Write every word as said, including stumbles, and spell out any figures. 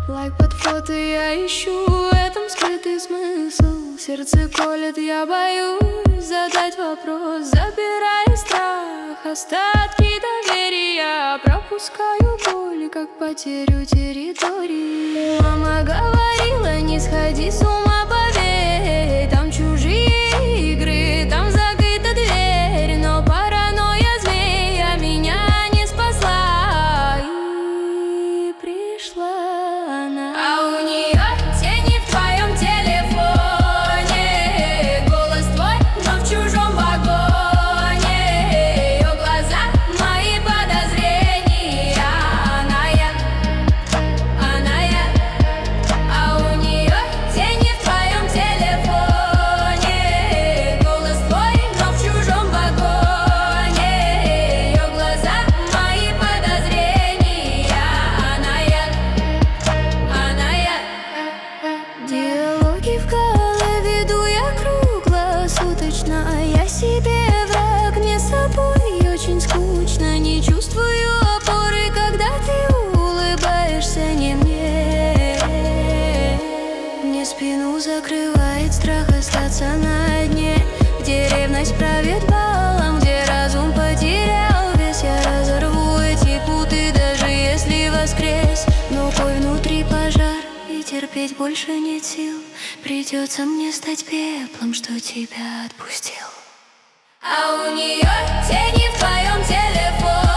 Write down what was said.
Лайк под фото я ищу, в этом скрытый смысл. Сердце колет, я боюсь задать вопрос. Забирай страх, остатки доверия. Пропускаю боль, как потерю территории. Мама говорила, не сходи с ума, поверь. Там чужие игры, там закрыта дверь. Но паранойя змея меня не спасла. И пришла она. А у нее тени в твоем телефоне, голос твой, но в чужом вагоне. Ее глаза, мои подозрения. Она я, она я. А у нее тени в твоем телефоне, голос твой, но в чужом вагоне. Ее глаза, мои подозрения. Она я, она я. Диалоги в голове веду я круглосуточно, а я себе враг, мне с собой очень скучно. Не чувствую опоры, когда ты улыбаешься не мне. Мне спину закрывает страх остаться на дне, где ревность правит балом, где разум потерял вес. Я разорву эти путы, даже если воскрес. Но кой внутри пожар, и терпеть больше нет сил. Придется мне стать пеплом, что тебя отпустил. А у нее тени в твоем телефоне.